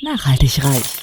Nachhaltig reich.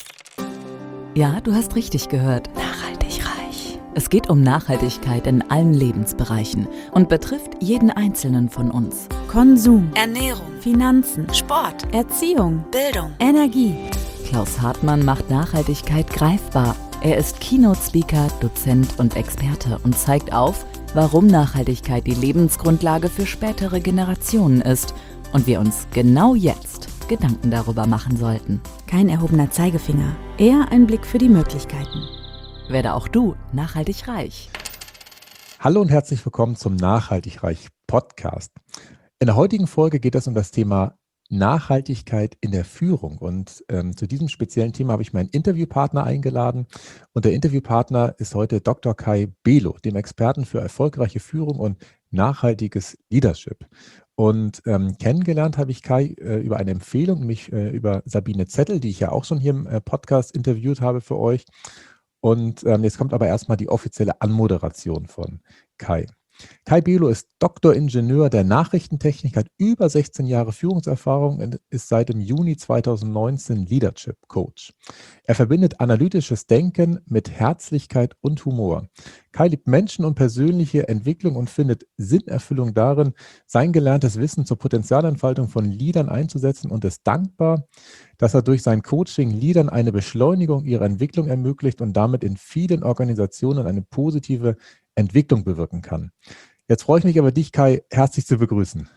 Ja, du hast richtig gehört. Nachhaltig reich. Es geht um Nachhaltigkeit in allen Lebensbereichen und betrifft jeden Einzelnen von uns. Konsum, Ernährung, Finanzen, Sport, Erziehung, Bildung. Energie. Klaus Hartmann macht Nachhaltigkeit greifbar. Er ist Keynote-Speaker, Dozent und Experte und zeigt auf, warum Nachhaltigkeit die Lebensgrundlage für spätere Generationen ist und wir uns genau jetzt Gedanken darüber machen sollten. Kein erhobener Zeigefinger, eher ein Blick für die Möglichkeiten. Werde auch du nachhaltig reich. Hallo und herzlich willkommen zum Nachhaltig Reich Podcast. In der heutigen Folge geht es um das Thema Nachhaltigkeit in der Führung. Und zu diesem speziellen Thema habe ich meinen Interviewpartner eingeladen. Und der Interviewpartner ist heute Dr. Kai Belo, dem Experten für erfolgreiche Führung und nachhaltiges Leadership. Und kennengelernt habe ich Kai über eine Empfehlung, nämlich über Sabine Zettel, die ich ja auch schon hier im Podcast interviewt habe für euch. Und jetzt kommt aber erstmal die offizielle Anmoderation von Kai. Kai Belo ist Doktoringenieur der Nachrichtentechnik, hat über 16 Jahre Führungserfahrung und ist seit dem Juni 2019 Leadership Coach. Er verbindet analytisches Denken mit Herzlichkeit und Humor. Kai liebt Menschen und persönliche Entwicklung und findet Sinnerfüllung darin, sein gelerntes Wissen zur Potenzialentfaltung von Leadern einzusetzen und ist dankbar, dass er durch sein Coaching Leadern eine Beschleunigung ihrer Entwicklung ermöglicht und damit in vielen Organisationen eine positive Entwicklung bewirken kann. Jetzt freue ich mich aber, dich, Kai, herzlich zu begrüßen.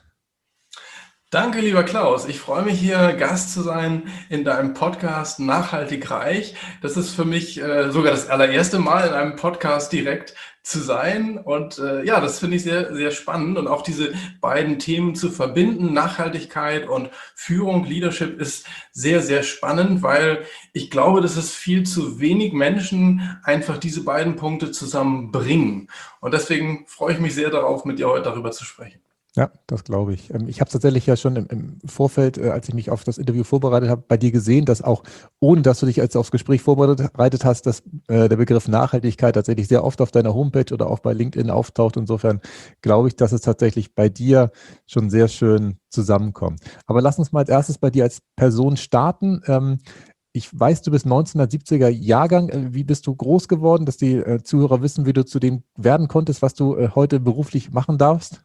Danke, lieber Klaus. Ich freue mich, hier Gast zu sein in deinem Podcast Nachhaltig Reich. Das ist für mich sogar das allererste Mal in einem Podcast direkt zu sein. Und ja, das finde ich sehr, sehr spannend. Und auch diese beiden Themen zu verbinden, Nachhaltigkeit und Führung, Leadership, ist sehr, sehr spannend, weil ich glaube, dass es viel zu wenig Menschen einfach diese beiden Punkte zusammenbringen. Und deswegen freue ich mich sehr darauf, mit dir heute darüber zu sprechen. Ja, das glaube ich. Ich habe tatsächlich ja schon im Vorfeld, als ich mich auf das Interview vorbereitet habe, bei dir gesehen, dass auch, ohne dass du dich jetzt aufs Gespräch vorbereitet hast, dass der Begriff Nachhaltigkeit tatsächlich sehr oft auf deiner Homepage oder auch bei LinkedIn auftaucht. Insofern glaube ich, dass es tatsächlich bei dir schon sehr schön zusammenkommt. Aber lass uns mal als erstes bei dir als Person starten. Ich weiß, du bist 1970er Jahrgang. Wie bist du groß geworden, dass die Zuhörer wissen, wie du zu dem werden konntest, was du heute beruflich machen darfst?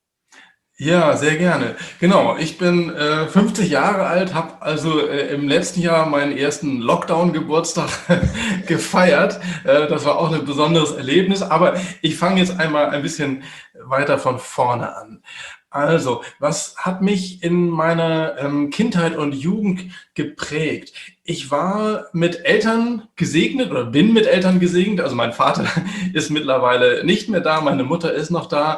Ja, sehr gerne. Genau, ich bin 50 Jahre alt, habe also im letzten Jahr meinen ersten Lockdown-Geburtstag gefeiert. Das war auch ein besonderes Erlebnis, aber ich fange jetzt einmal ein bisschen weiter von vorne an. Also, was hat mich in meiner Kindheit und Jugend geprägt? Ich war mit Eltern gesegnet oder bin mit Eltern gesegnet. Also mein Vater ist mittlerweile nicht mehr da, meine Mutter ist noch da,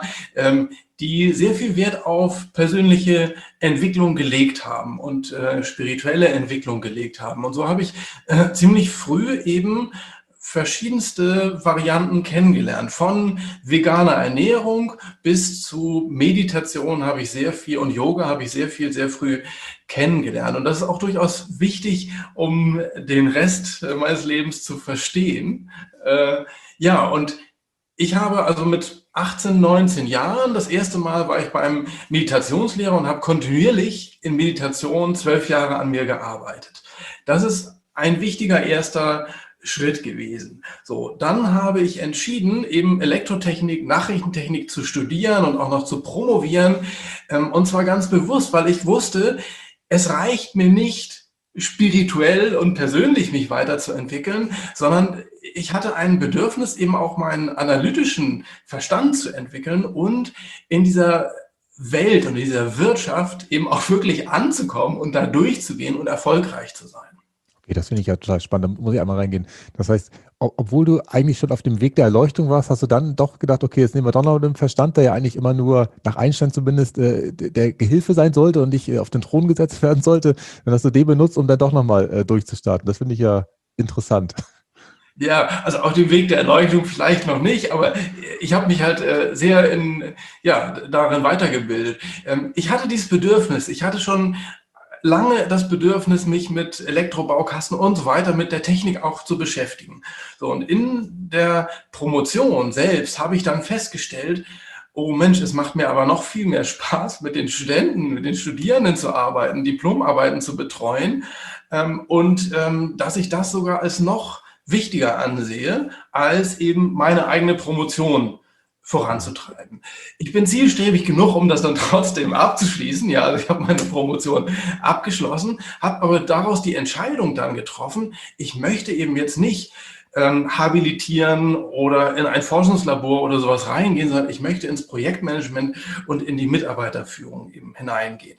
die sehr viel Wert auf persönliche Entwicklung gelegt haben und spirituelle Entwicklung gelegt haben. Und so habe ich ziemlich früh eben verschiedenste Varianten kennengelernt. Von veganer Ernährung bis zu Meditation habe ich sehr viel und Yoga habe ich sehr viel, sehr früh kennengelernt. Und das ist auch durchaus wichtig, um den Rest meines Lebens zu verstehen. Ja, und ich habe also mit 18, 19 Jahren, das erste Mal war ich bei einem Meditationslehrer und habe kontinuierlich in Meditation 12 Jahre an mir gearbeitet. Das ist ein wichtiger erster Schritt gewesen. So, dann habe ich entschieden, eben Elektrotechnik, Nachrichtentechnik zu studieren und auch noch zu promovieren. Und zwar ganz bewusst, weil ich wusste, es reicht mir nicht, spirituell und persönlich mich weiterzuentwickeln, sondern ich hatte ein Bedürfnis, eben auch meinen analytischen Verstand zu entwickeln und in dieser Welt und in dieser Wirtschaft eben auch wirklich anzukommen und da durchzugehen und erfolgreich zu sein. Okay, das finde ich ja total spannend. Da muss ich einmal reingehen. Das heißt, obwohl du eigentlich schon auf dem Weg der Erleuchtung warst, hast du dann doch gedacht, okay, jetzt nehmen wir doch noch den Verstand, der ja eigentlich immer nur nach Einstein zumindest der Gehilfe sein sollte und nicht auf den Thron gesetzt werden sollte. Dann hast du den benutzt, um dann doch nochmal durchzustarten. Das finde ich ja interessant. Ja, also auf dem Weg der Erleuchtung vielleicht noch nicht, aber ich habe mich halt sehr darin weitergebildet. Ich hatte dieses Bedürfnis, ich hatte schon lange das Bedürfnis, mich mit Elektrobaukasten und so weiter, mit der Technik auch zu beschäftigen. So, und in der Promotion selbst habe ich dann festgestellt, oh Mensch, es macht mir aber noch viel mehr Spaß, mit den Studenten, mit den Studierenden zu arbeiten, Diplomarbeiten zu betreuen, dass ich das sogar als noch wichtiger ansehe, als eben meine eigene Promotion voranzutreiben. Ich bin zielstrebig genug, um das dann trotzdem abzuschließen. Ja, also ich habe meine Promotion abgeschlossen, habe aber daraus die Entscheidung dann getroffen, ich möchte eben jetzt nicht habilitieren oder in ein Forschungslabor oder sowas reingehen, sondern ich möchte ins Projektmanagement und in die Mitarbeiterführung eben hineingehen.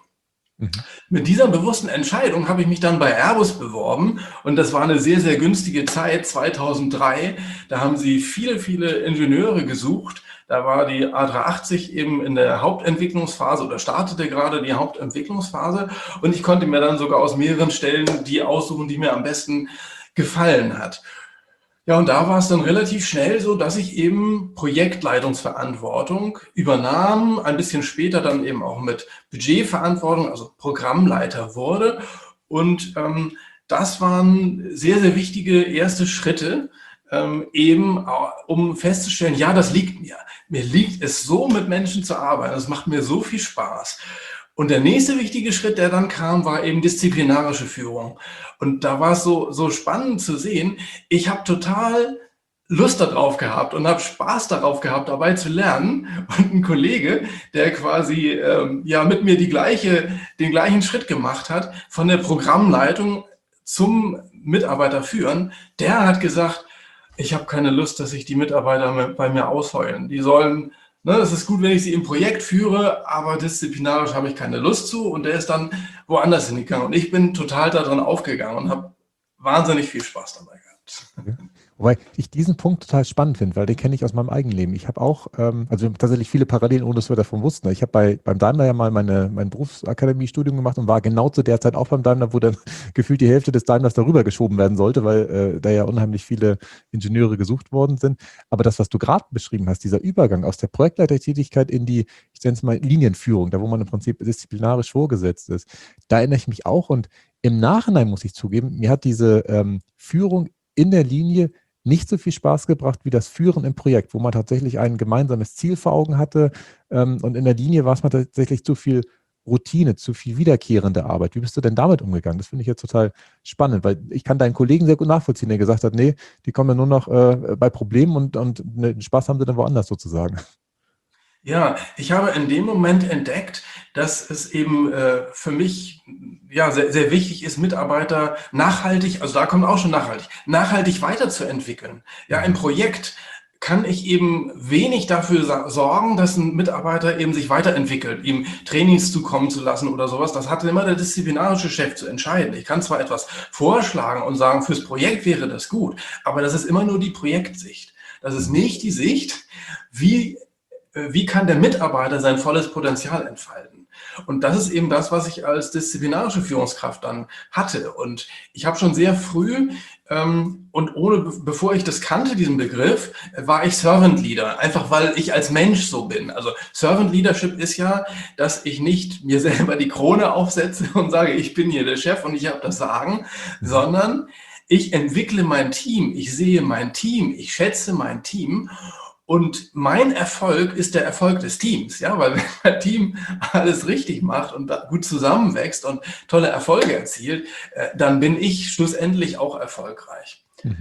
Mit dieser bewussten Entscheidung habe ich mich dann bei Airbus beworben und das war eine sehr, sehr günstige Zeit, 2003. Da haben sie viele, viele Ingenieure gesucht. Da war die A380 eben in der Hauptentwicklungsphase oder startete gerade die Hauptentwicklungsphase und ich konnte mir dann sogar aus mehreren Stellen die aussuchen, die mir am besten gefallen hat. Ja, und da war es dann relativ schnell so, dass ich eben Projektleitungsverantwortung übernahm, ein bisschen später dann eben auch mit Budgetverantwortung, also Programmleiter wurde. Und das waren sehr, sehr wichtige erste Schritte, eben um festzustellen, ja, das liegt mir. Mir liegt es so, mit Menschen zu arbeiten. Das macht mir so viel Spaß. Und der nächste wichtige Schritt, der dann kam, war eben disziplinarische Führung. Und da war es so spannend zu sehen, ich habe total Lust darauf gehabt und habe Spaß darauf gehabt, dabei zu lernen. Und ein Kollege, der quasi mit mir den gleichen Schritt gemacht hat, von der Programmleitung zum Mitarbeiter führen, der hat gesagt, ich habe keine Lust, dass sich die Mitarbeiter bei mir ausheulen. Die sollen, es ist gut, wenn ich sie im Projekt führe, aber disziplinarisch habe ich keine Lust zu. Und der ist dann woanders hingegangen. Und ich bin total daran aufgegangen und habe wahnsinnig viel Spaß dabei gehabt. Okay. Wobei ich diesen Punkt total spannend finde, weil den kenne ich aus meinem eigenen Leben. Ich habe auch, also wir haben tatsächlich viele Parallelen, ohne dass wir davon wussten. Ich habe beim Daimler ja mal mein Berufsakademie-Studium gemacht und war genau zu der Zeit auch beim Daimler, wo dann gefühlt die Hälfte des Daimlers darüber geschoben werden sollte, weil da ja unheimlich viele Ingenieure gesucht worden sind. Aber das, was du gerade beschrieben hast, dieser Übergang aus der Projektleitertätigkeit in die, ich nenne es mal Linienführung, da wo man im Prinzip disziplinarisch vorgesetzt ist, da erinnere ich mich auch. Und im Nachhinein muss ich zugeben, mir hat diese Führung in der Linie nicht so viel Spaß gebracht wie das Führen im Projekt, wo man tatsächlich ein gemeinsames Ziel vor Augen hatte, und in der Linie war es mal tatsächlich zu viel Routine, zu viel wiederkehrende Arbeit. Wie bist du denn damit umgegangen? Das finde ich jetzt total spannend, weil ich kann deinen Kollegen sehr gut nachvollziehen, der gesagt hat, nee, die kommen ja nur noch bei Problemen und den Spaß haben sie dann woanders sozusagen. Ja, ich habe in dem Moment entdeckt, dass es eben für mich sehr, sehr wichtig ist, Mitarbeiter nachhaltig, also da kommt auch schon nachhaltig weiterzuentwickeln. Ja, im Projekt kann ich eben wenig dafür sorgen, dass ein Mitarbeiter eben sich weiterentwickelt, ihm Trainings zukommen zu lassen oder sowas. Das hat immer der disziplinarische Chef zu entscheiden. Ich kann zwar etwas vorschlagen und sagen, fürs Projekt wäre das gut, aber das ist immer nur die Projektsicht. Das ist nicht die Sicht, wie kann der Mitarbeiter sein volles Potenzial entfalten? Und das ist eben das, was ich als disziplinarische Führungskraft dann hatte. Und ich habe schon sehr früh bevor ich das kannte, diesen Begriff, war ich Servant Leader, einfach weil ich als Mensch so bin. Also Servant Leadership ist ja, dass ich nicht mir selber die Krone aufsetze und sage, ich bin hier der Chef und ich habe das Sagen, sondern ich entwickle mein Team, ich sehe mein Team, ich schätze mein Team. Und mein Erfolg ist der Erfolg des Teams, ja, weil wenn mein Team alles richtig macht und gut zusammenwächst und tolle Erfolge erzielt, dann bin ich schlussendlich auch erfolgreich.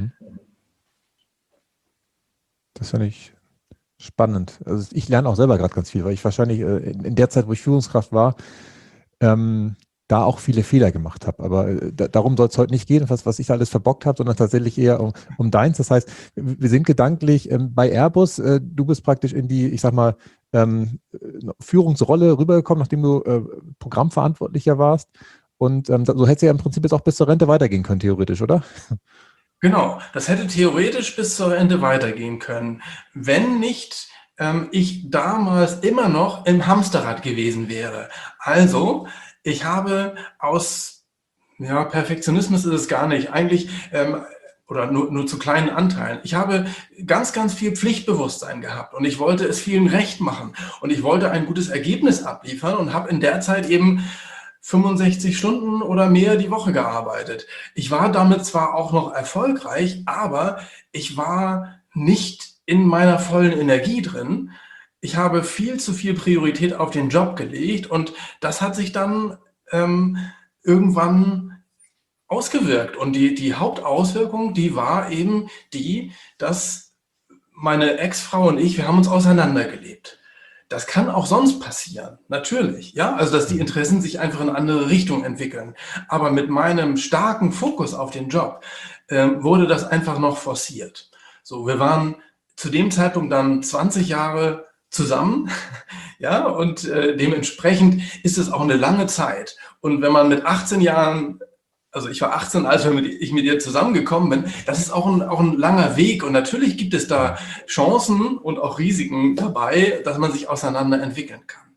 Das finde ich spannend. Also ich lerne auch selber gerade ganz viel, weil ich wahrscheinlich in der Zeit, wo ich Führungskraft war, da auch viele Fehler gemacht habe. Aber darum soll es heute nicht gehen, was ich da alles verbockt habe, sondern tatsächlich eher um deins. Das heißt, wir sind gedanklich bei Airbus. Du bist praktisch in die, ich sag mal, Führungsrolle rübergekommen, nachdem du Programmverantwortlicher warst. Und so hätte es ja im Prinzip jetzt auch bis zur Rente weitergehen können, theoretisch, oder? Genau, das hätte theoretisch bis zur Rente weitergehen können, wenn nicht ich damals immer noch im Hamsterrad gewesen wäre. Also, ich habe Perfektionismus ist es gar nicht, eigentlich, oder nur zu kleinen Anteilen. Ich habe ganz, ganz viel Pflichtbewusstsein gehabt und ich wollte es vielen recht machen und ich wollte ein gutes Ergebnis abliefern und habe in der Zeit eben 65 Stunden oder mehr die Woche gearbeitet. Ich war damit zwar auch noch erfolgreich, aber ich war nicht in meiner vollen Energie drin. Ich habe viel zu viel Priorität auf den Job gelegt und das hat sich dann irgendwann ausgewirkt. Und die Hauptauswirkung, die war eben die, dass meine Ex-Frau und ich, wir haben uns auseinandergelebt. Das kann auch sonst passieren, natürlich. Ja, also dass die Interessen sich einfach in eine andere Richtung entwickeln. Aber mit meinem starken Fokus auf den Job wurde das einfach noch forciert. So, wir waren zu dem Zeitpunkt dann 20 Jahre zusammen, ja, und dementsprechend ist es auch eine lange Zeit. Und wenn man mit 18 Jahren, also ich war 18, als ich mit ihr zusammengekommen bin, das ist auch ein langer Weg. Und natürlich gibt es da Chancen und auch Risiken dabei, dass man sich auseinander entwickeln kann.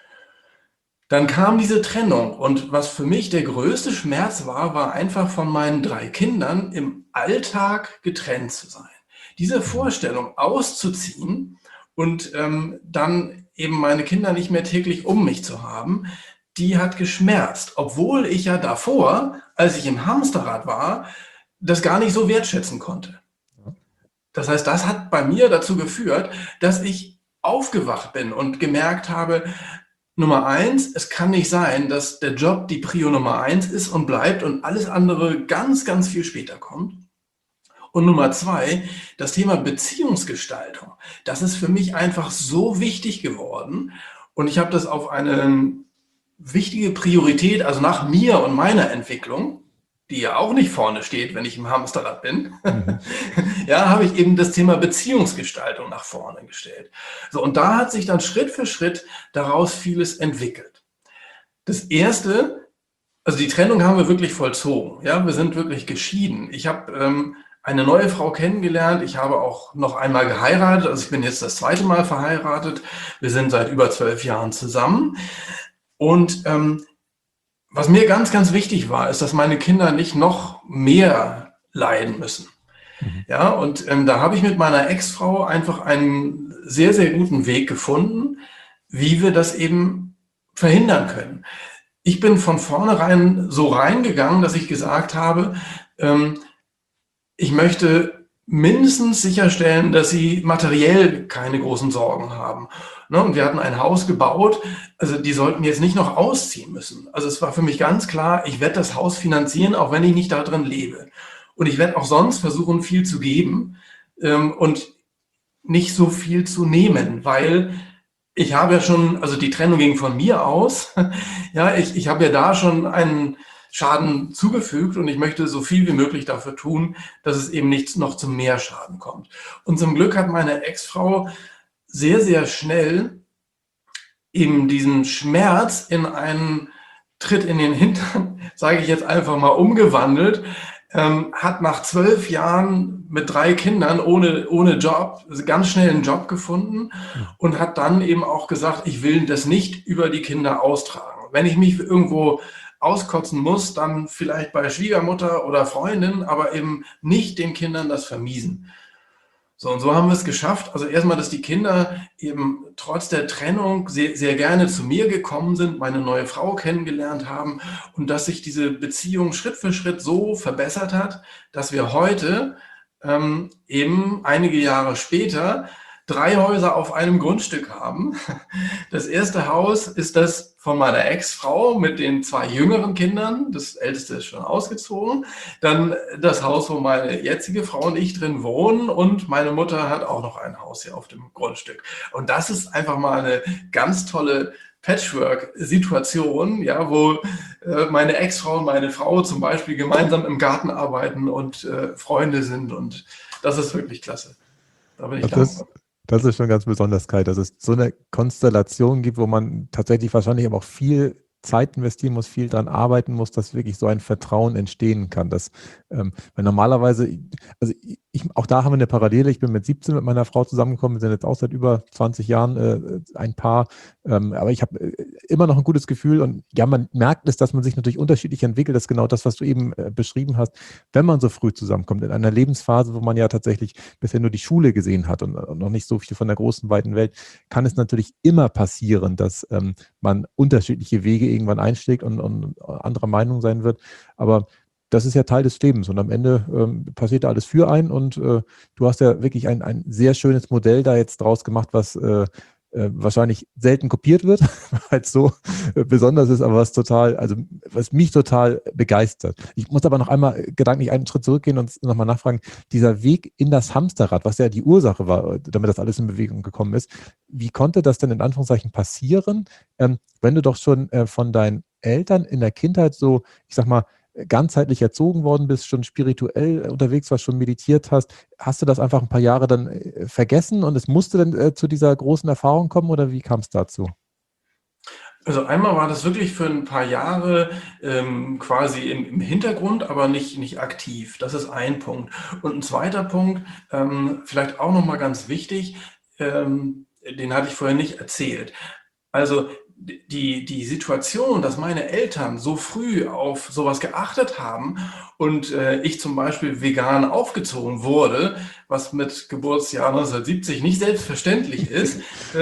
Dann kam diese Trennung. Und was für mich der größte Schmerz war, war einfach von meinen 3 Kindern im Alltag getrennt zu sein. Diese Vorstellung auszuziehen und dann eben meine Kinder nicht mehr täglich um mich zu haben, die hat geschmerzt, obwohl ich ja davor, als ich im Hamsterrad war, das gar nicht so wertschätzen konnte. Das heißt, das hat bei mir dazu geführt, dass ich aufgewacht bin und gemerkt habe, Nummer 1, es kann nicht sein, dass der Job die Prio Nummer 1 ist und bleibt und alles andere ganz, ganz viel später kommt. Und Nummer 2, das Thema Beziehungsgestaltung. Das ist für mich einfach so wichtig geworden. Und ich habe das auf eine wichtige Priorität, also nach mir und meiner Entwicklung, die ja auch nicht vorne steht, wenn ich im Hamsterrad bin, ja, habe ich eben das Thema Beziehungsgestaltung nach vorne gestellt. So, und da hat sich dann Schritt für Schritt daraus vieles entwickelt. Das erste, also die Trennung haben wir wirklich vollzogen. Ja, wir sind wirklich geschieden. Ich habe eine neue Frau kennengelernt. Ich habe auch noch einmal geheiratet. Also ich bin jetzt das 2. Mal verheiratet. Wir sind seit über 12 Jahren zusammen. Und was mir ganz, ganz wichtig war, ist, dass meine Kinder nicht noch mehr leiden müssen. Ja, und da habe ich mit meiner Ex-Frau einfach einen sehr, sehr guten Weg gefunden, wie wir das eben verhindern können. Ich bin von vornherein so reingegangen, dass ich gesagt habe, ich möchte mindestens sicherstellen, dass sie materiell keine großen Sorgen haben. Ne? Und wir hatten ein Haus gebaut, also die sollten jetzt nicht noch ausziehen müssen. Also es war für mich ganz klar, ich werde das Haus finanzieren, auch wenn ich nicht da drin lebe. Und ich werde auch sonst versuchen, viel zu geben und nicht so viel zu nehmen, weil ich habe ja schon, also die Trennung ging von mir aus, ja, ich habe ja da schon einen Schaden zugefügt und ich möchte so viel wie möglich dafür tun, dass es eben nicht noch zu mehr Schaden kommt. Und zum Glück hat meine Ex-Frau sehr, sehr schnell eben diesen Schmerz in einen Tritt in den Hintern, sage ich jetzt einfach mal, umgewandelt, hat nach 12 Jahren mit 3 Kindern ohne Job, also ganz schnell einen Job gefunden und hat dann eben auch gesagt, ich will das nicht über die Kinder austragen. Wenn ich mich irgendwo auskotzen muss, dann vielleicht bei Schwiegermutter oder Freundin, aber eben nicht den Kindern das vermiesen. So, und so haben wir es geschafft. Also erstmal, dass die Kinder eben trotz der Trennung sehr, sehr gerne zu mir gekommen sind, meine neue Frau kennengelernt haben und dass sich diese Beziehung Schritt für Schritt so verbessert hat, dass wir heute eben einige Jahre später 3 Häuser auf einem Grundstück haben. Das erste Haus ist das von meiner Ex-Frau mit den 2 jüngeren Kindern. Das älteste ist schon ausgezogen. Dann das Haus, wo meine jetzige Frau und ich drin wohnen. Und meine Mutter hat auch noch ein Haus hier auf dem Grundstück. Und das ist einfach mal eine ganz tolle Patchwork-Situation, ja, wo meine Ex-Frau und meine Frau zum Beispiel gemeinsam im Garten arbeiten und Freunde sind. Und das ist wirklich klasse. Da bin ich dankbar. Das ist schon ganz besonders, Kai, dass es so eine Konstellation gibt, wo man tatsächlich wahrscheinlich aber auch viel Zeit investieren muss, viel dran arbeiten muss, dass wirklich so ein Vertrauen entstehen kann. Weil normalerweise, also auch da haben wir eine Parallele. Ich bin mit 17 mit meiner Frau zusammengekommen, wir sind jetzt auch seit über 20 Jahren ein Paar, aber ich habe immer noch ein gutes Gefühl und ja, man merkt es, dass man sich natürlich unterschiedlich entwickelt. Das ist genau das, was du eben beschrieben hast, wenn man so früh zusammenkommt, in einer Lebensphase, wo man ja tatsächlich bisher nur die Schule gesehen hat und noch nicht so viel von der großen, weiten Welt, kann es natürlich immer passieren, dass man unterschiedliche Wege irgendwann einschlägt und anderer Meinung sein wird, aber das ist ja Teil des Lebens und am Ende passiert da alles für einen und du hast ja wirklich ein sehr schönes Modell da jetzt draus gemacht, was wahrscheinlich selten kopiert wird, weil es so besonders ist, aber was mich total begeistert. Ich muss aber noch einmal gedanklich einen Schritt zurückgehen und nochmal nachfragen, dieser Weg in das Hamsterrad, was ja die Ursache war, damit das alles in Bewegung gekommen ist, wie konnte das denn in Anführungszeichen passieren, wenn du doch schon von deinen Eltern in der Kindheit so, ich sag mal, ganzheitlich erzogen worden bist, schon spirituell unterwegs warst, schon meditiert hast du das einfach ein paar Jahre dann vergessen und es musste dann zu dieser großen Erfahrung kommen oder wie kam es dazu? Also einmal war das wirklich für ein paar Jahre quasi im Hintergrund, aber nicht aktiv. Das ist ein Punkt. Und ein zweiter Punkt, vielleicht auch nochmal ganz wichtig, den hatte ich vorher nicht erzählt. Also die Situation, dass meine Eltern so früh auf sowas geachtet haben und ich zum Beispiel vegan aufgezogen wurde, was mit Geburtsjahr 1970 nicht selbstverständlich ist,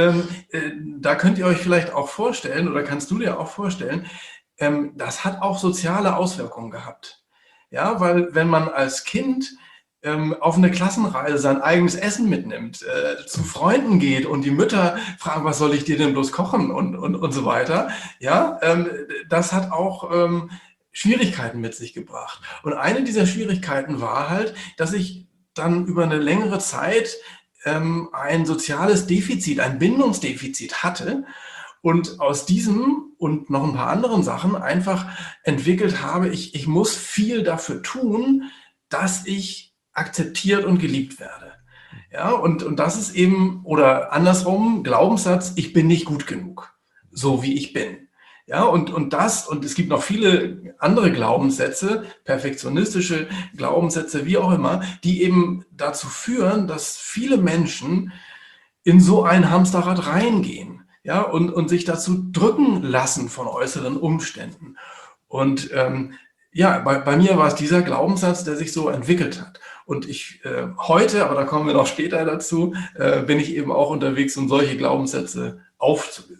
da könnt ihr euch vielleicht auch vorstellen oder kannst du dir auch vorstellen, das hat auch soziale Auswirkungen gehabt. Ja, weil wenn man als Kind auf eine Klassenreise sein eigenes Essen mitnimmt, zu Freunden geht und die Mütter fragen, was soll ich dir denn bloß kochen und so weiter. Ja, das hat auch Schwierigkeiten mit sich gebracht. Und eine dieser Schwierigkeiten war halt, dass ich dann über eine längere Zeit ein soziales Defizit, ein Bindungsdefizit hatte und aus diesem und noch ein paar anderen Sachen einfach entwickelt habe, ich muss viel dafür tun, dass ich akzeptiert und geliebt werde. Ja, und das ist eben, oder andersrum, Glaubenssatz, ich bin nicht gut genug, so wie ich bin. Ja, und es gibt noch viele andere Glaubenssätze, perfektionistische Glaubenssätze, wie auch immer, die eben dazu führen, dass viele Menschen in so ein Hamsterrad reingehen, ja, und sich dazu drücken lassen von äußeren Umständen. Und ja, bei mir war es dieser Glaubenssatz, der sich so entwickelt hat. Und ich heute, aber da kommen wir noch später dazu, bin ich eben auch unterwegs, um solche Glaubenssätze aufzulösen.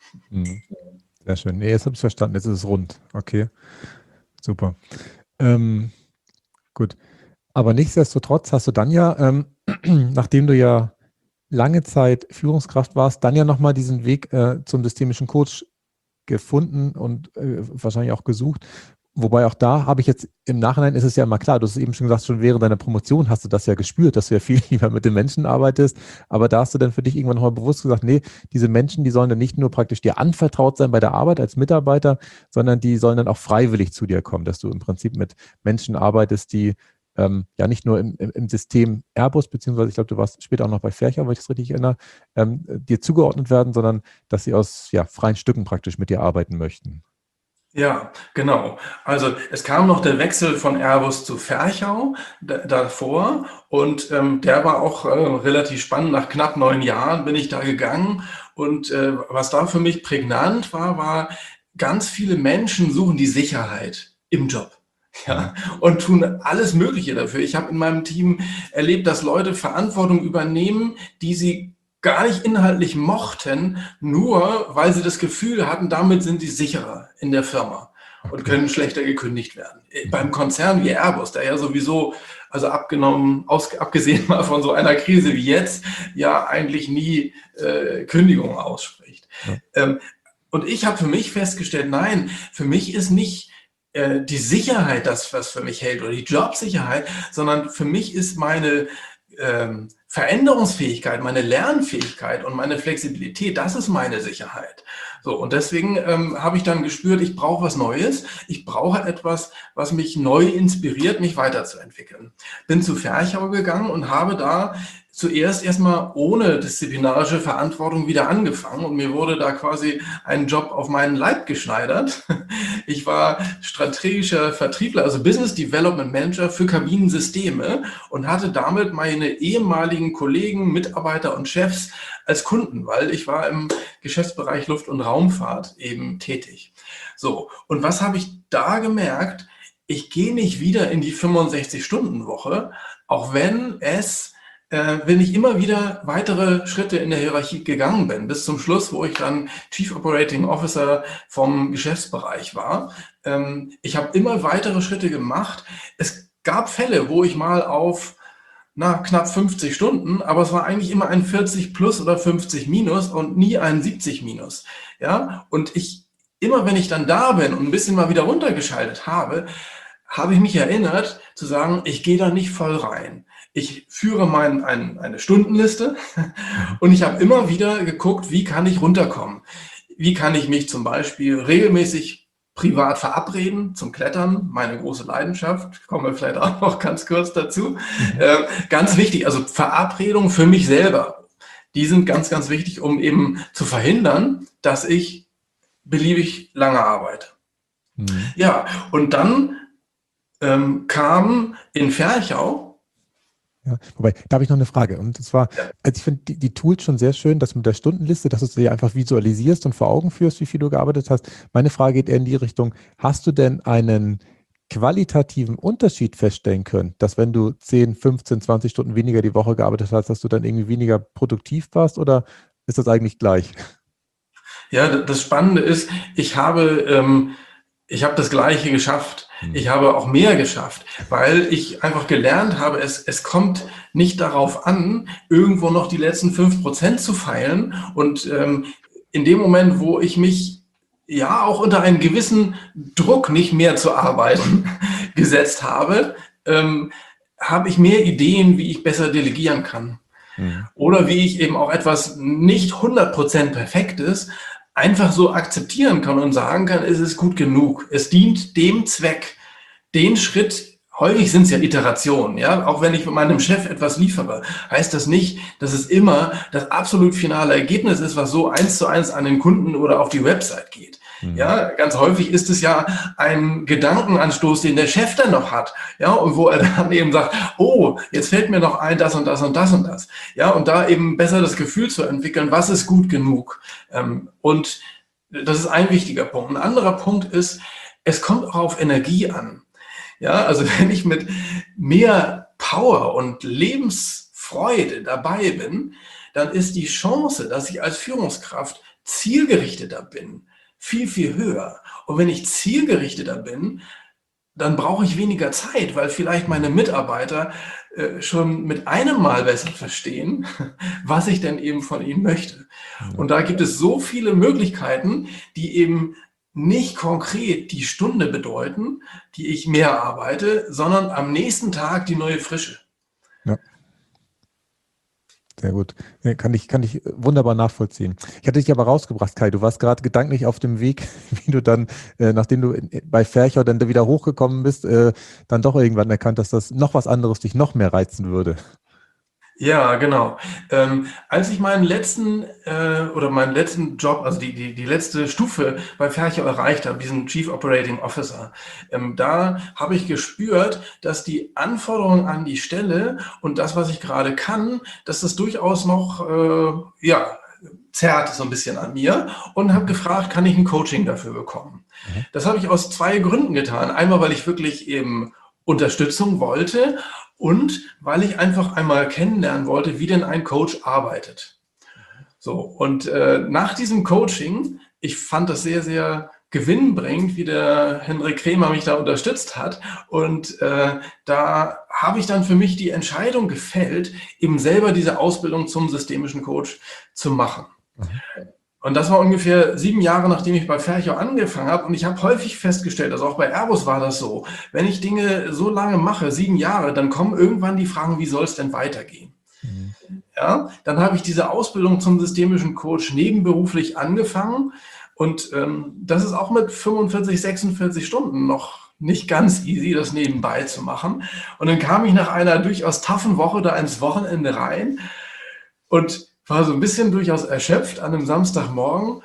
Sehr schön. Nee, jetzt habe ich es verstanden. Jetzt ist es rund. Okay, super. Gut. Aber nichtsdestotrotz hast du dann ja, nachdem du ja lange Zeit Führungskraft warst, dann ja nochmal diesen Weg zum systemischen Coach gefunden und wahrscheinlich auch gesucht. Wobei auch da habe ich jetzt im Nachhinein ist es ja immer klar, du hast eben schon gesagt, schon während deiner Promotion hast du das ja gespürt, dass du ja viel lieber mit den Menschen arbeitest, aber da hast du dann für dich irgendwann nochmal bewusst gesagt, nee, diese Menschen, die sollen dann nicht nur praktisch dir anvertraut sein bei der Arbeit als Mitarbeiter, sondern die sollen dann auch freiwillig zu dir kommen, dass du im Prinzip mit Menschen arbeitest, die ja nicht nur im System Airbus, beziehungsweise ich glaube, du warst später auch noch bei Fercher, wenn ich das richtig erinnere, dir zugeordnet werden, sondern dass sie aus freien Stücken praktisch mit dir arbeiten möchten. Ja, genau. Also es kam noch der Wechsel von Airbus zu Ferchau davor und der war auch relativ spannend. Nach knapp 9 Jahren bin ich da gegangen und was da für mich prägnant war, ganz viele Menschen suchen die Sicherheit im Job. Ja, und tun alles Mögliche dafür. Ich habe in meinem Team erlebt, dass Leute Verantwortung übernehmen, die sie gar nicht inhaltlich mochten, nur weil sie das Gefühl hatten, damit sind sie sicherer in der Firma und können schlechter gekündigt werden. Beim Konzern wie Airbus, der ja sowieso, also abgesehen mal von so einer Krise wie jetzt, ja eigentlich nie Kündigungen ausspricht. Ja. Und ich habe für mich festgestellt, nein, für mich ist nicht die Sicherheit das, was für mich hält, oder die Jobsicherheit, sondern für mich ist meine Veränderungsfähigkeit, meine Lernfähigkeit und meine Flexibilität, das ist meine Sicherheit. So, und deswegen habe ich dann gespürt, ich brauche was Neues. Ich brauche etwas, was mich neu inspiriert, mich weiterzuentwickeln. Bin zu Ferchau gegangen und habe da zuerst erstmal ohne disziplinarische Verantwortung wieder angefangen und mir wurde da quasi ein Job auf meinen Leib geschneidert. Ich war strategischer Vertriebler, also Business Development Manager für Kabinensysteme und hatte damit meine ehemaligen Kollegen, Mitarbeiter und Chefs als Kunden, weil ich war im Geschäftsbereich Luft- und Raumfahrt eben tätig. So, und was habe ich da gemerkt? Ich gehe nicht wieder in die 65-Stunden-Woche, auch wenn ich immer wieder weitere Schritte in der Hierarchie gegangen bin, bis zum Schluss, wo ich dann Chief Operating Officer vom Geschäftsbereich war. Ich habe immer weitere Schritte gemacht. Es gab Fälle, wo ich mal auf knapp 50 Stunden, aber es war eigentlich immer ein 40 plus oder 50 minus und nie ein 70 minus. Ja, und immer wenn ich dann da bin und ein bisschen mal wieder runtergeschaltet habe, habe ich mich erinnert zu sagen, ich gehe da nicht voll rein. Ich führe eine Stundenliste und ich habe immer wieder geguckt, wie kann ich runterkommen? Wie kann ich mich zum Beispiel regelmäßig privat verabreden zum Klettern, meine große Leidenschaft, kommen wir vielleicht auch noch ganz kurz dazu. Ganz wichtig, also Verabredungen für mich selber, die sind ganz, ganz wichtig, um eben zu verhindern, dass ich beliebig lange arbeite. Ja, und dann kam in Ferchau. Ja, wobei, da habe ich noch eine Frage. Und zwar, also ich finde die Tools schon sehr schön, dass mit der Stundenliste, dass du sie einfach visualisierst und vor Augen führst, wie viel du gearbeitet hast. Meine Frage geht eher in die Richtung, hast du denn einen qualitativen Unterschied feststellen können, dass wenn du 10, 15, 20 Stunden weniger die Woche gearbeitet hast, dass du dann irgendwie weniger produktiv warst oder ist das eigentlich gleich? Ja, das Spannende ist, ich habe das Gleiche geschafft. Ich habe auch mehr geschafft, weil ich einfach gelernt habe, es kommt nicht darauf an, irgendwo noch die letzten 5% zu feilen. Und in dem Moment, wo ich mich ja auch unter einen gewissen Druck, nicht mehr zu arbeiten, gesetzt habe, habe ich mehr Ideen, wie ich besser delegieren kann. Oder wie ich eben auch etwas nicht 100% Perfektes einfach so akzeptieren kann und sagen kann, es ist gut genug. Es dient dem Zweck, den Schritt, häufig sind es ja Iterationen, ja, auch wenn ich mit meinem Chef etwas liefere, heißt das nicht, dass es immer das absolut finale Ergebnis ist, was so 1:1 an den Kunden oder auf die Website geht. Ja, ganz häufig ist es ja ein Gedankenanstoß, den der Chef dann noch hat, ja, und wo er dann eben sagt, oh, jetzt fällt mir noch ein, das und das und das und das, ja, und da eben besser das Gefühl zu entwickeln, was ist gut genug. Und das ist ein wichtiger Punkt. Ein anderer Punkt ist, es kommt auch auf Energie an. Ja, also wenn ich mit mehr Power und Lebensfreude dabei bin, dann ist die Chance, dass ich als Führungskraft zielgerichteter bin, viel, viel höher. Und wenn ich zielgerichteter bin, dann brauche ich weniger Zeit, weil vielleicht meine Mitarbeiter schon mit einem Mal besser verstehen, was ich denn eben von ihnen möchte. Und da gibt es so viele Möglichkeiten, die eben nicht konkret die Stunde bedeuten, die ich mehr arbeite, sondern am nächsten Tag die neue Frische. Ja. Sehr gut. Kann ich wunderbar nachvollziehen. Ich hatte dich aber rausgebracht, Kai. Du warst gerade gedanklich auf dem Weg, wie du dann, nachdem du bei Ferchau dann wieder hochgekommen bist, dann doch irgendwann erkannt, dass das noch was anderes dich noch mehr reizen würde. Ja, genau. Als ich meinen letzten Job, also die letzte Stufe bei Ferchau erreicht habe, diesen Chief Operating Officer, da habe ich gespürt, dass die Anforderungen an die Stelle und das, was ich gerade kann, dass das durchaus noch, zerrt so ein bisschen an mir und habe gefragt, kann ich ein Coaching dafür bekommen? Das habe ich aus 2 Gründen getan. Einmal, weil ich wirklich eben Unterstützung wollte und weil ich einfach einmal kennenlernen wollte, wie denn ein Coach arbeitet. So, und nach diesem Coaching, ich fand das sehr, sehr gewinnbringend, wie der Henrik Kremer mich da unterstützt hat. Und da habe ich dann für mich die Entscheidung gefällt, eben selber diese Ausbildung zum systemischen Coach zu machen. Und das war ungefähr 7 Jahre, nachdem ich bei Ferchau angefangen habe. Und ich habe häufig festgestellt, also auch bei Airbus war das so, wenn ich Dinge so lange mache, 7 Jahre, dann kommen irgendwann die Fragen, wie soll es denn weitergehen? Ja, dann habe ich diese Ausbildung zum systemischen Coach nebenberuflich angefangen. Und das ist auch mit 45, 46 Stunden noch nicht ganz easy, das nebenbei zu machen. Und dann kam ich nach einer durchaus toughen Woche da ins Wochenende rein und war so ein bisschen durchaus erschöpft an einem Samstagmorgen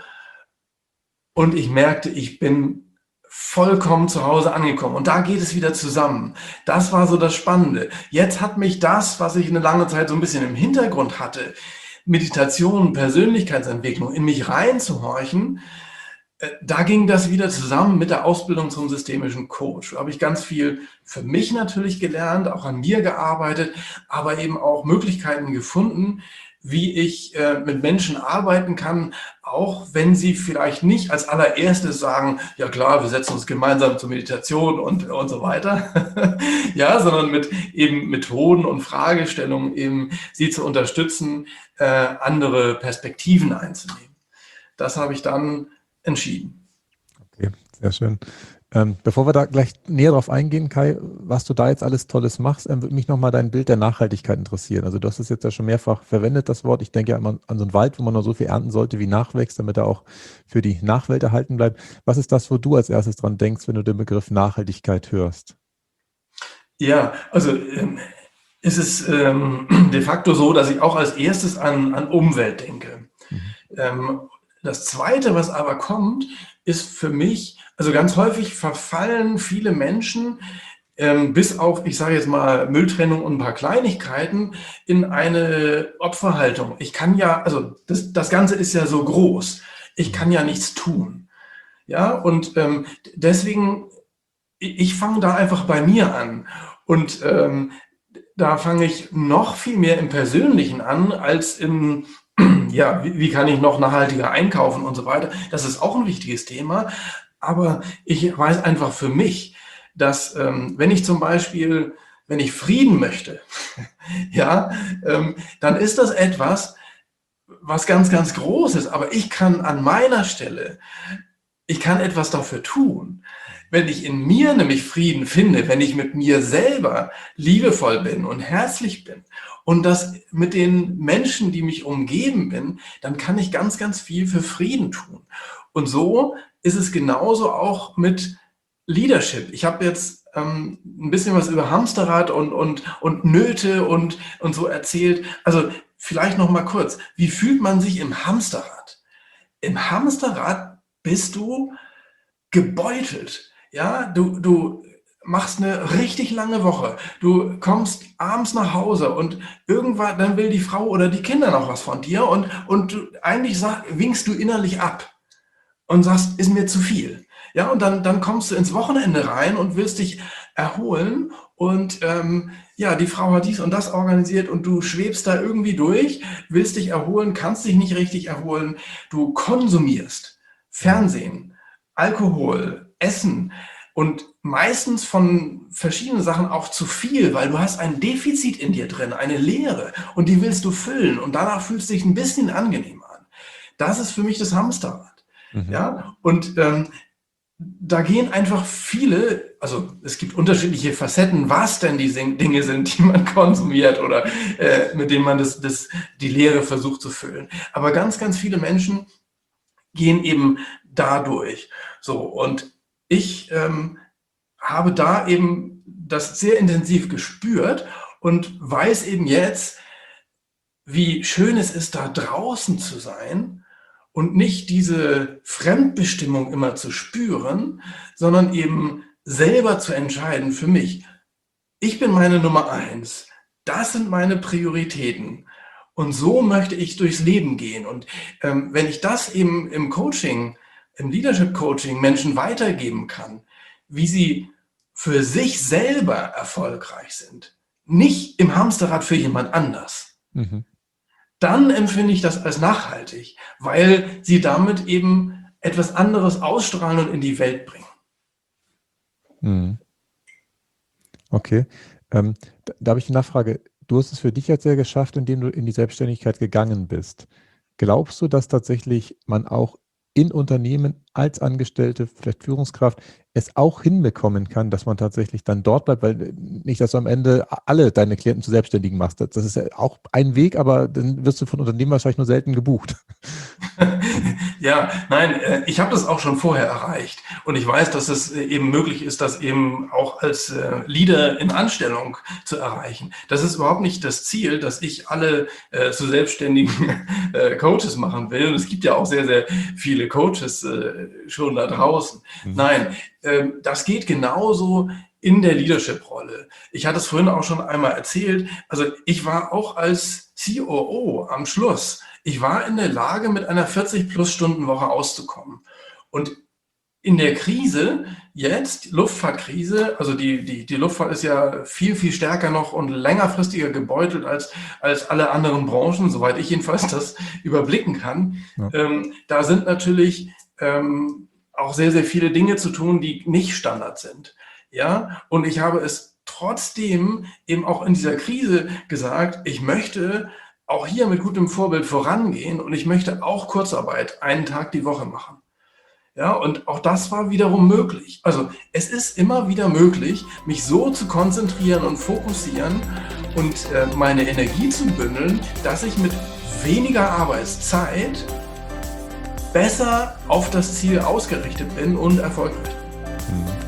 und ich merkte, ich bin vollkommen zu Hause angekommen und da geht es wieder zusammen. Das war so das Spannende. Jetzt hat mich das, was ich eine lange Zeit so ein bisschen im Hintergrund hatte, Meditation, Persönlichkeitsentwicklung, in mich reinzuhorchen, da ging das wieder zusammen mit der Ausbildung zum systemischen Coach. Da habe ich ganz viel für mich natürlich gelernt, auch an mir gearbeitet, aber eben auch Möglichkeiten gefunden, wie ich mit Menschen arbeiten kann, auch wenn sie vielleicht nicht als allererstes sagen, ja klar, wir setzen uns gemeinsam zur Meditation und so weiter, ja, sondern mit eben Methoden und Fragestellungen eben sie zu unterstützen, andere Perspektiven einzunehmen. Das habe ich dann entschieden. Okay, sehr schön. Bevor wir da gleich näher drauf eingehen, Kai, was du da jetzt alles Tolles machst, würde mich nochmal dein Bild der Nachhaltigkeit interessieren. Also du hast es jetzt ja schon mehrfach verwendet, das Wort. Ich denke ja immer an so einen Wald, wo man nur so viel ernten sollte, wie nachwächst, damit er auch für die Nachwelt erhalten bleibt. Was ist das, wo du als erstes dran denkst, wenn du den Begriff Nachhaltigkeit hörst? Ja, also ist es de facto so, dass ich auch als erstes an Umwelt denke. Das Zweite, was aber kommt, ist für mich, also ganz häufig verfallen viele Menschen, bis auf, ich sage jetzt mal, Mülltrennung und ein paar Kleinigkeiten, in eine Opferhaltung. Ich kann ja, also das Ganze ist ja so groß, ich kann ja nichts tun. Ja, und deswegen, ich fange da einfach bei mir an. Und da fange ich noch viel mehr im Persönlichen an, als im, ja, wie kann ich noch nachhaltiger einkaufen und so weiter. Das ist auch ein wichtiges Thema. Aber ich weiß einfach für mich, dass wenn ich zum Beispiel, wenn ich Frieden möchte, ja, dann ist das etwas, was ganz, ganz groß ist. Aber ich kann an meiner Stelle, ich kann etwas dafür tun. Wenn ich in mir nämlich Frieden finde, wenn ich mit mir selber liebevoll bin und herzlich bin und das mit den Menschen, die mich umgeben bin, dann kann ich ganz, ganz viel für Frieden tun. Und so ist es genauso auch mit Leadership. Ich habe jetzt ein bisschen was über Hamsterrad und Nöte und so erzählt. Also vielleicht noch mal kurz. Wie fühlt man sich im Hamsterrad? Im Hamsterrad bist du gebeutelt. Ja, du machst eine richtig lange Woche. Du kommst abends nach Hause und irgendwann dann will die Frau oder die Kinder noch was von dir und du, eigentlich winkst du innerlich ab und sagst, ist mir zu viel. Ja, und dann kommst du ins Wochenende rein und willst dich erholen und ja, die Frau hat dies und das organisiert und du schwebst da irgendwie durch, willst dich erholen, kannst dich nicht richtig erholen. Du konsumierst Fernsehen, Alkohol, Essen und meistens von verschiedenen Sachen auch zu viel, weil du hast ein Defizit in dir drin, eine Leere und die willst du füllen und danach fühlst du dich ein bisschen angenehm an. Das ist für mich das Hamsterrad. Ja, und da gehen einfach viele, also es gibt unterschiedliche Facetten, was denn die Dinge sind, die man konsumiert oder mit denen man die Leere versucht zu füllen. Aber ganz, ganz viele Menschen gehen eben dadurch. So, und ich habe da eben das sehr intensiv gespürt und weiß eben jetzt, wie schön es ist, da draußen zu sein und nicht diese Fremdbestimmung immer zu spüren, sondern eben selber zu entscheiden für mich. Ich bin meine Nummer 1. Das sind meine Prioritäten. Und so möchte ich durchs Leben gehen. Und wenn ich das eben im Coaching, im Leadership Coaching Menschen weitergeben kann, wie sie für sich selber erfolgreich sind, nicht im Hamsterrad für jemand anders, dann empfinde ich das als nachhaltig, weil sie damit eben etwas anderes ausstrahlen und in die Welt bringen. Okay, da habe ich eine Nachfrage. Du hast es für dich jetzt sehr geschafft, indem du in die Selbstständigkeit gegangen bist. Glaubst du, dass tatsächlich man auch in Unternehmen als Angestellte, vielleicht Führungskraft, es auch hinbekommen kann, dass man tatsächlich dann dort bleibt, weil nicht, dass du am Ende alle deine Klienten zu Selbstständigen machst. Das ist ja auch ein Weg, aber dann wirst du von Unternehmen wahrscheinlich nur selten gebucht. Ja, nein, ich habe das auch schon vorher erreicht und ich weiß, dass es eben möglich ist, das eben auch als Leader in Anstellung zu erreichen. Das ist überhaupt nicht das Ziel, dass ich alle zu selbstständigen Coaches machen will. Und es gibt ja auch sehr, sehr viele Coaches schon da draußen. Nein, das geht genauso in der Leadership-Rolle. Ich hatte es vorhin auch schon einmal erzählt. Also ich war auch als COO am Schluss. Ich war in der Lage, mit einer 40-plus-Stunden-Woche auszukommen. Und in der Krise jetzt, Luftfahrtkrise, also die Luftfahrt ist ja viel, viel stärker noch und längerfristiger gebeutelt als alle anderen Branchen, soweit ich jedenfalls das überblicken kann. Ja. Da sind natürlich auch sehr, sehr viele Dinge zu tun, die nicht Standard sind. Ja, und ich habe es trotzdem eben auch in dieser Krise gesagt, ich möchte auch hier mit gutem Vorbild vorangehen und ich möchte auch Kurzarbeit einen Tag die Woche machen. Ja, und auch das war wiederum möglich. Also es ist immer wieder möglich, mich so zu konzentrieren und fokussieren und meine Energie zu bündeln, dass ich mit weniger Arbeitszeit besser auf das Ziel ausgerichtet bin und erfolgreich.